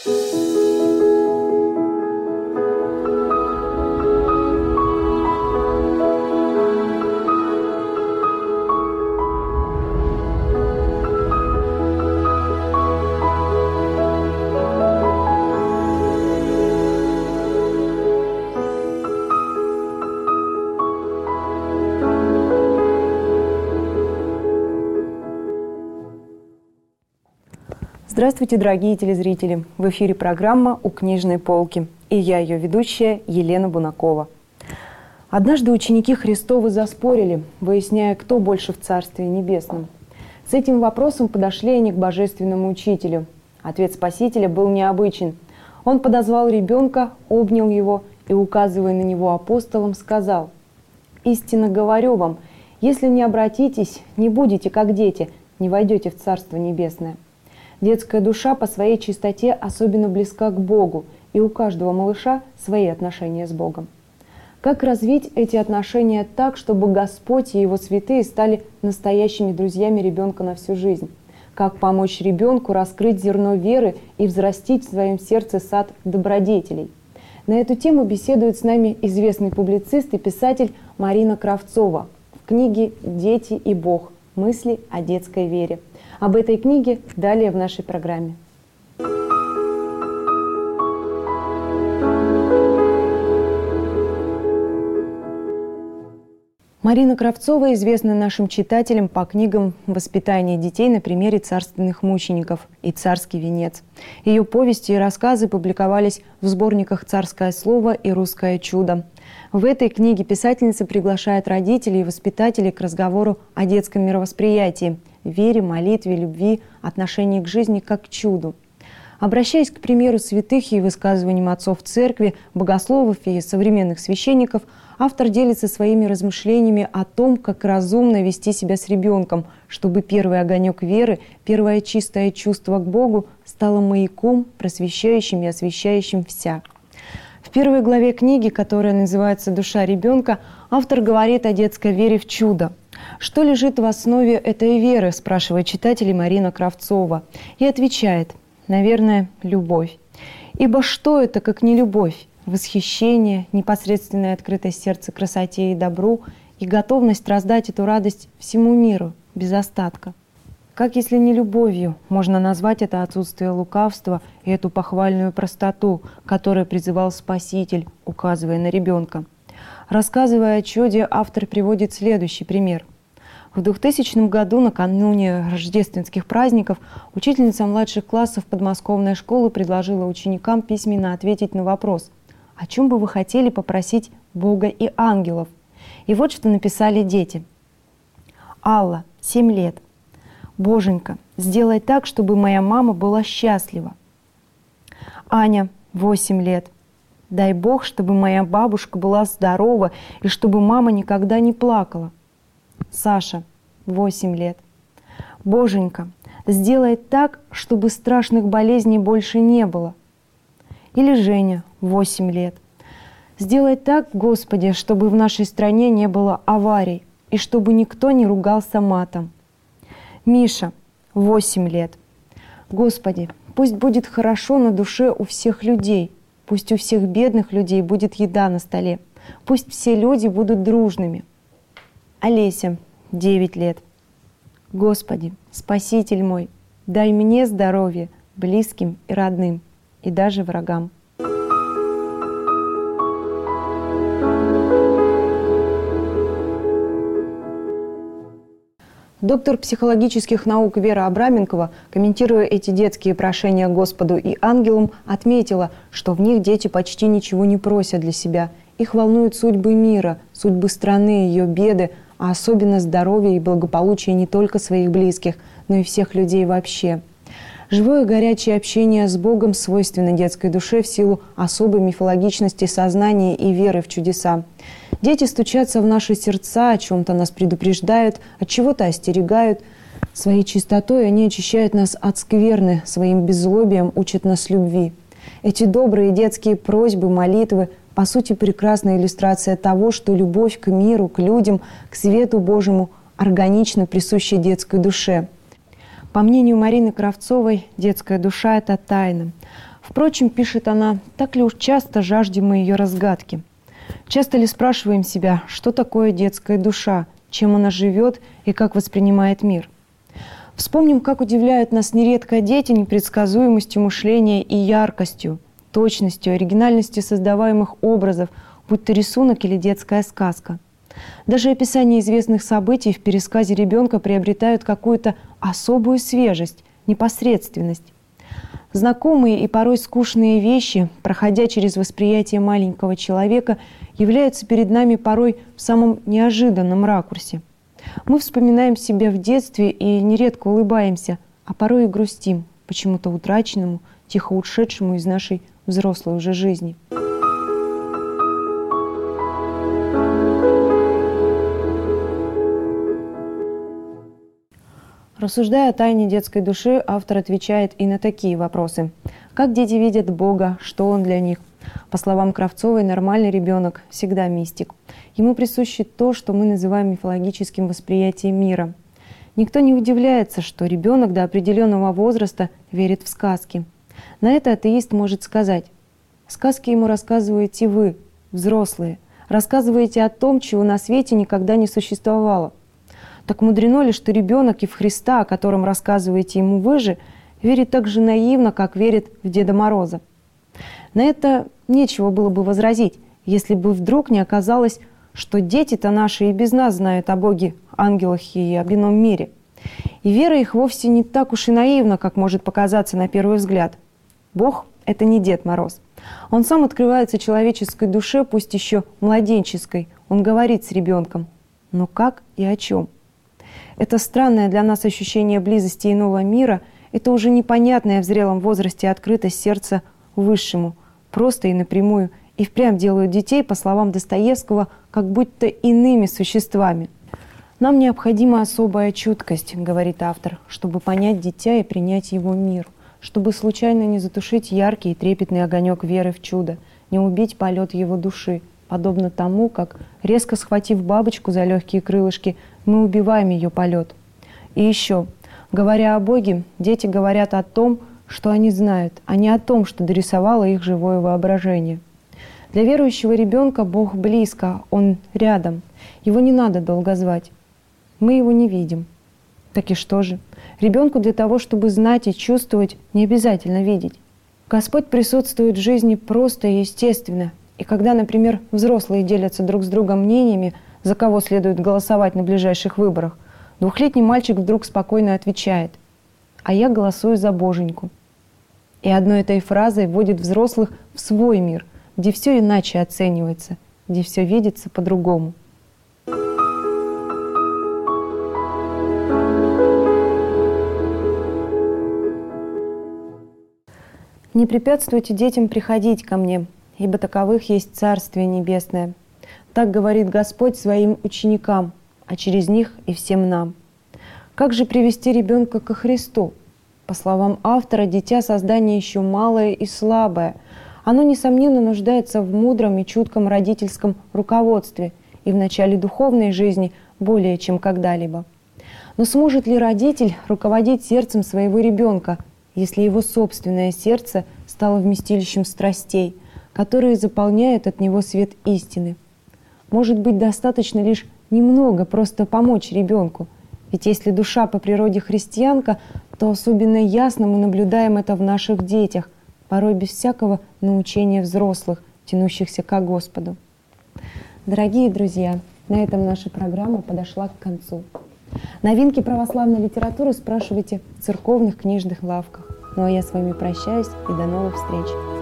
Здравствуйте, дорогие телезрители! В эфире программа «У книжной полки». И я, ее ведущая, Елена Бунакова. Однажды ученики Христовы заспорили, выясняя, кто больше в Царстве Небесном. С этим вопросом подошли они к божественному учителю. Ответ Спасителя был необычен. Он подозвал ребенка, обнял его и, указывая на него апостолом, сказал: «Истинно говорю вам, если не обратитесь, не будете как дети, не войдете в Царство Небесное». Детская душа по своей чистоте особенно близка к Богу, и у каждого малыша свои отношения с Богом. Как развить эти отношения так, чтобы Господь и Его святые стали настоящими друзьями ребенка на всю жизнь? Как помочь ребенку раскрыть зерно веры и взрастить в своем сердце сад добродетелей? На эту тему беседует с нами известный публицист и писатель Марина Кравцова в книге «Дети и Бог. Мысли о детской вере». Об этой книге далее в нашей программе. Марина Кравцова известна нашим читателям по книгам «Воспитание детей» на примере царственных мучеников и «Царский венец». Ее повести и рассказы публиковались в сборниках «Царское слово» и «Русское чудо». В этой книге писательница приглашает родителей и воспитателей к разговору о детском мировосприятии, вере, молитве, любви, отношении к жизни как к чуду. Обращаясь к примеру святых и высказываниям отцов церкви, богословов и современных священников, автор делится своими размышлениями о том, как разумно вести себя с ребенком, чтобы первый огонек веры, первое чистое чувство к Богу стало маяком, просвещающим и освещающим вся. В первой главе книги, которая называется «Душа ребенка», автор говорит о детской вере в чудо. «Что лежит в основе этой веры?» – спрашивает читателей Марина Кравцова. И отвечает: наверное, любовь. Ибо что это, как не любовь? Восхищение, непосредственная открытость сердца красоте и добру и готовность раздать эту радость всему миру, без остатка. Как, если не любовью, можно назвать это отсутствие лукавства и эту похвальную простоту, которой призывал Спаситель, указывая на ребенка? Рассказывая о чуде, автор приводит следующий пример. В 2000 году, накануне рождественских праздников, учительница младших классов подмосковной школы предложила ученикам письменно ответить на вопрос: «О чем бы вы хотели попросить Бога и ангелов?» И вот что написали дети. Алла, 7 лет. «Боженька, сделай так, чтобы моя мама была счастлива». Аня, 8 лет. «Дай Бог, чтобы моя бабушка была здорова и чтобы мама никогда не плакала». Саша, 8 лет. «Боженька, сделай так, чтобы страшных болезней больше не было». Или Женя, 8 лет. «Сделай так, Господи, чтобы в нашей стране не было аварий и чтобы никто не ругался матом». Миша, 8 лет. «Господи, пусть будет хорошо на душе у всех людей, пусть у всех бедных людей будет еда на столе, пусть все люди будут дружными». Олеся, 9 лет. «Господи, Спаситель мой, дай мне здоровье, близким и родным, и даже врагам». Доктор психологических наук Вера Абраменкова, комментируя эти детские прошения Господу и ангелам, отметила, что в них дети почти ничего не просят для себя. Их волнуют судьбы мира, судьбы страны, ее беды, а особенно здоровье и благополучие не только своих близких, но и всех людей вообще. Живое горячее общение с Богом свойственно детской душе в силу особой мифологичности сознания и веры в чудеса. Дети стучатся в наши сердца, о чем-то нас предупреждают, от чего-то остерегают. Своей чистотой они очищают нас от скверны, своим беззлобием учат нас любви. Эти добрые детские просьбы, молитвы – по сути, прекрасная иллюстрация того, что любовь к миру, к людям, к свету Божьему органично присуща детской душе. По мнению Марины Кравцовой, детская душа – это тайна. Впрочем, пишет она, так ли уж часто жаждем мы ее разгадки? Часто ли спрашиваем себя, что такое детская душа, чем она живет и как воспринимает мир? Вспомним, как удивляют нас нередко дети непредсказуемостью мышления и яркостью, точностью, оригинальностью создаваемых образов, будь то рисунок или детская сказка. Даже описание известных событий в пересказе ребенка приобретают какую-то особую свежесть, непосредственность. Знакомые и порой скучные вещи, проходя через восприятие маленького человека, являются перед нами порой в самом неожиданном ракурсе. Мы вспоминаем себя в детстве и нередко улыбаемся, а порой и грустим, почему-то утраченному, тихо ушедшему из нашей взрослой уже жизни. Рассуждая о тайне детской души, автор отвечает и на такие вопросы. Как дети видят Бога, что Он для них? По словам Кравцовой, нормальный ребенок всегда мистик. Ему присуще то, что мы называем мифологическим восприятием мира. Никто не удивляется, что ребенок до определенного возраста верит в сказки. На это атеист может сказать: сказки ему рассказываете вы, взрослые, рассказываете о том, чего на свете никогда не существовало. Так мудрено ли, что ребенок и в Христа, о котором рассказываете ему вы же, верит так же наивно, как верит в Деда Мороза? На это нечего было бы возразить, если бы вдруг не оказалось, что дети-то наши и без нас знают о Боге, ангелах и об ином мире. И вера их вовсе не так уж и наивна, как может показаться на первый взгляд. Бог – это не Дед Мороз. Он сам открывается человеческой душе, пусть еще младенческой. Он говорит с ребенком. Но как и о чем? Это странное для нас ощущение близости иного мира, это уже непонятная в зрелом возрасте открытость сердца Высшему, просто и напрямую, и впрямь делают детей, по словам Достоевского, как будто иными существами. «Нам необходима особая чуткость, — говорит автор, — чтобы понять дитя и принять его мир, чтобы случайно не затушить яркий и трепетный огонек веры в чудо, не убить полет его души, подобно тому, как, резко схватив бабочку за легкие крылышки, мы убиваем ее полет. И еще, говоря о Боге, дети говорят о том, что они знают, а не о том, что дорисовало их живое воображение. Для верующего ребенка Бог близко, Он рядом. Его не надо долго звать. Мы его не видим. Так и что же? Ребенку для того, чтобы знать и чувствовать, не обязательно видеть. Господь присутствует в жизни просто и естественно. И когда, например, взрослые делятся друг с другом мнениями, за кого следует голосовать на ближайших выборах, двухлетний мальчик вдруг спокойно отвечает: «А я голосую за Боженьку». И одной этой фразой вводит взрослых в свой мир, где все иначе оценивается, где все видится по-другому. «Не препятствуйте детям приходить ко мне, ибо таковых есть Царствие Небесное. Так говорит Господь своим ученикам, а через них и всем нам». Как же привести ребенка ко Христу? По словам автора, дитя – создание еще малое и слабое. Оно, несомненно, нуждается в мудром и чутком родительском руководстве и в начале духовной жизни более чем когда-либо. Но сможет ли родитель руководить сердцем своего ребенка, если его собственное сердце стало вместилищем страстей, которые заполняют от него свет истины? Может быть, достаточно лишь немного просто помочь ребенку. Ведь если душа по природе христианка, то особенно ясно мы наблюдаем это в наших детях, порой без всякого научения взрослых, тянущихся ко Господу. Дорогие друзья, на этом наша программа подошла к концу. Новинки православной литературы спрашивайте в церковных книжных лавках. Ну а я с вами прощаюсь и до новых встреч.